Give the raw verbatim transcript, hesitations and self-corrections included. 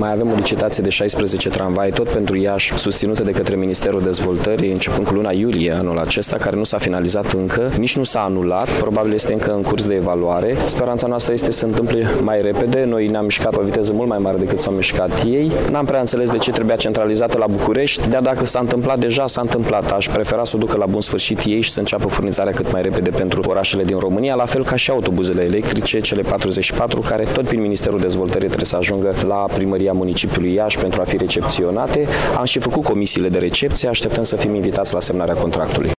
Mai avem o licitație de șaisprezece tramvaie, tot pentru Iași, susținută de către Ministerul Dezvoltării, începând cu luna iulie anul acesta, care nu s-a finalizat încă, nici nu s-a anulat, probabil este încă în curs de evaluare. Speranța noastră este să se întâmple mai repede. Noi ne-am mișcat pe o viteză mult mai mare decât s-au mișcat ei. N-am prea înțeles de ce trebuia centralizată la București, dar dacă s-a întâmplat deja, s-a întâmplat. Aș prefera să o ducă la bun sfârșit ei și să înceapă furnizarea cât mai repede pentru orașele din România, la fel ca și autobuzele electrice, cele patruzeci și patru, care tot prin Ministerul Dezvoltării trebuie să ajungă la primăria municipiului Iași pentru a fi recepționate. Am și făcut comisiile de recepție, așteptăm să fim invitați la semnarea contractului.